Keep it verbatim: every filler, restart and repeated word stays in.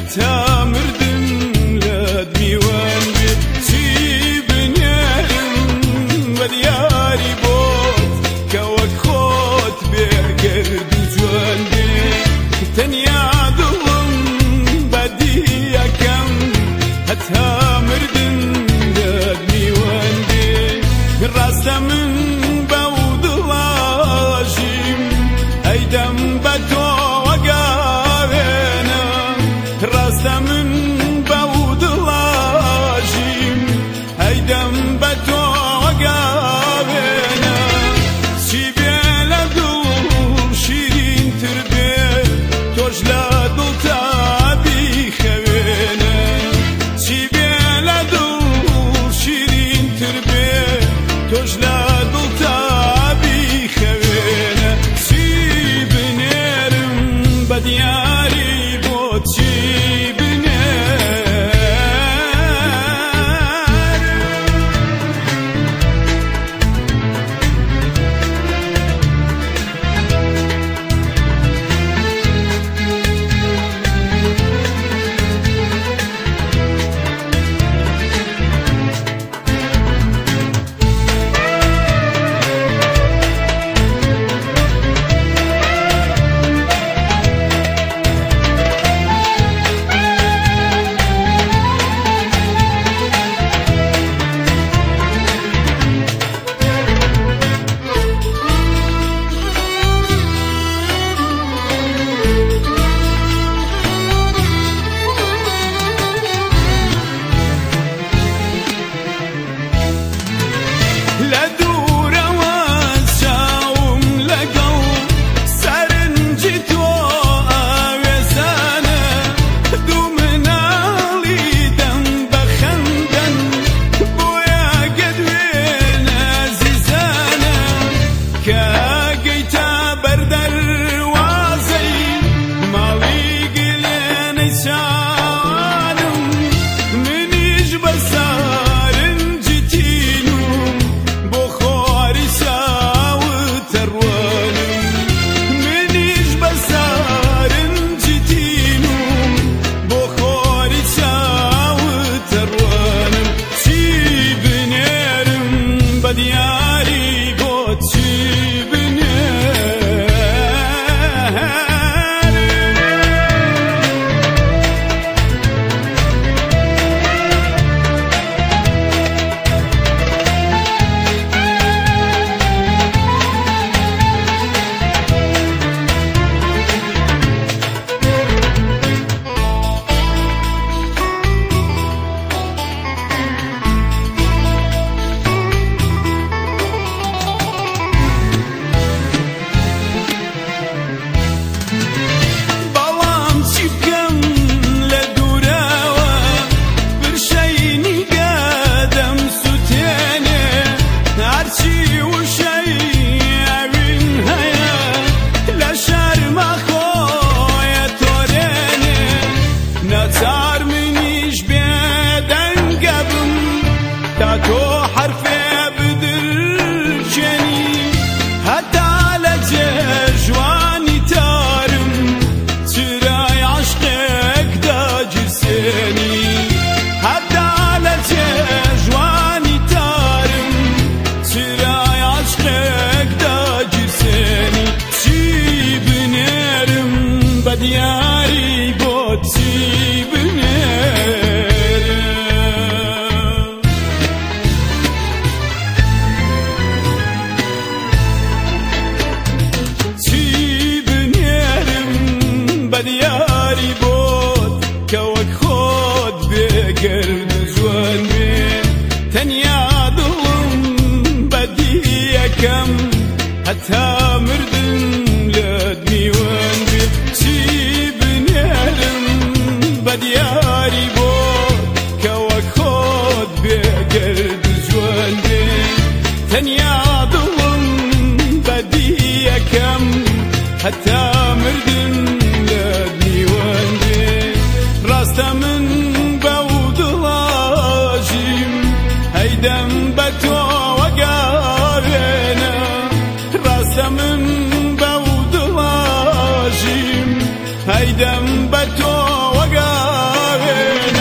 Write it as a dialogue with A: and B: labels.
A: حتى مردم لاد میوان بێ چی بنێرم بە دیاری بۆت کە وەک خۆت بێگەرد و جوان بێ تەنیا دڵم بەدی یەکەم حتى مردم لاد میوان بێ ڕاستە من بەو دڵاژیم ئەیدەم بە تۆ وەگاوێنە ڕاستە من بەو دڵاژیم ئەیدەم بە تۆ وەگاوێنە چی بێ لە دڵ شیرینتر بێ تۆش لە دڵتا بیخەوێنە چی بێ لە دڵ شیرینتر بێ تۆش لە دڵتا بیخەوێنە چی بنێرم بە دیاری بۆ چی دیاری بۆ چی بنێرم چی بنێرم بە دیاری بۆت کە وەک خۆت بێگەرد و جوان بێ تەنیا دڵم بەدی یەکەم حتى مردم لاد میوان بێ چی بنێرم بە دیاری بۆت کە وەک خۆت بێگەرد و جوان بێ تەنیا دڵم بەدی یەکەم حتى مردم لاد میوان بێ ڕاستە من بەو دڵاژیم ئەیدەم بە تۆ وەگاوێنە ڕاستە من بەو دڵاژیم ئەیدەم بە تۆ وەگاوێنە ناوێ